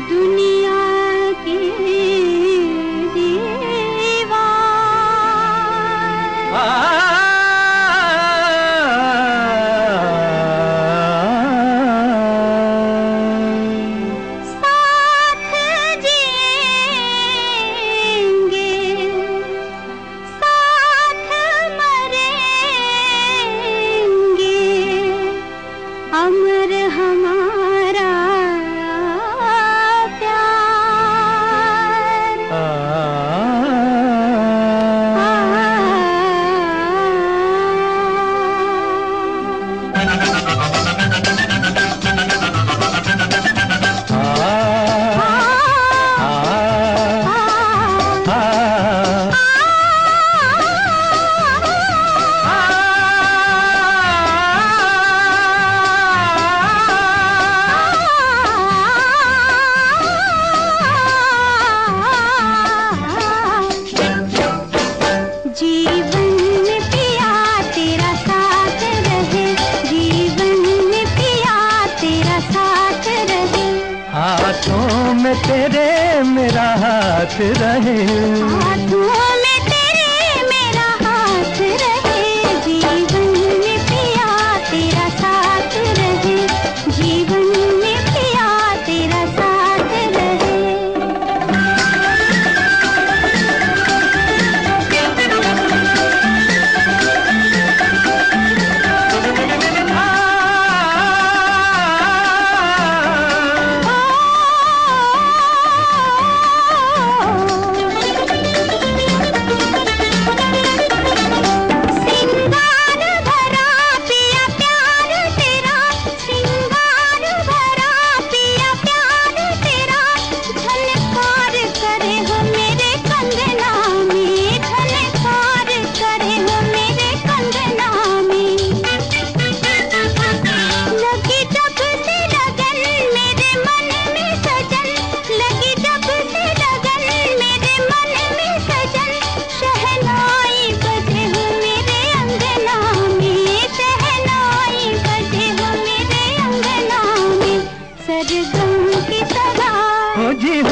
दुनिया की दीवार। साथ जिएंगे, साथ मरेंगे, अमर हमारा हाथों में तेरे मेरा हाथ रहे, हाथों में तेरे मेरा हाथ रहे, जीवन में पिया तेरा साथ रहे, जीवन में पिया तेरा साथ रहे। जी हो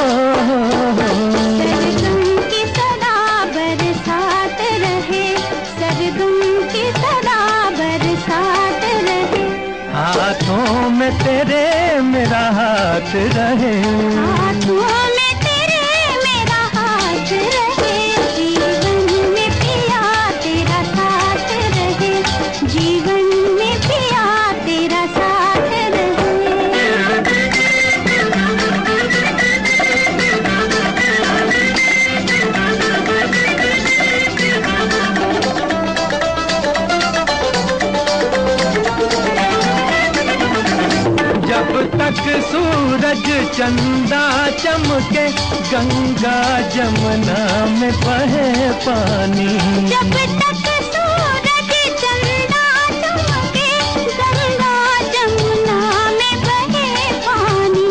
सरगम की सदा बरसात रहे, सरगम की सदा बरसात रहे। हाथों में तेरे मेरा हाथ रहे, हाथों में तेरे मेरा हाथ रहे, जीवन में पिया तेरा साथ रहे, जीवन में पिया तेरा साथ रहे। जब तक सूरज चंदा चमके, गंगा जमुना में बहे पानी। जब तक सूरज चंदा चमके, गंगा जमुना में बहे पानी।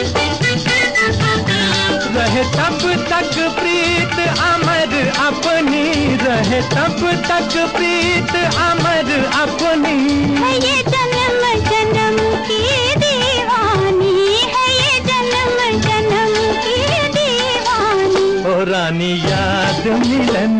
रहे तब तक प्रीत अमर अपनी, रहे तब तक प्रीत अमर अपनी। है ये जन्म जन्म की दीवानी, है ये जन्म जन्म की दीवानी। ओ रानी याद मिलन,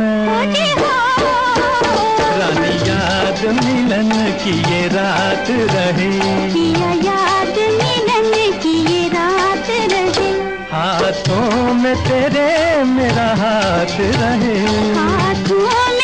रानी याद मिलन की ये रात रहे, किया याद मिलन की ये रात रहे। हाथों में तेरे मेरा हाथ रहे, हाथों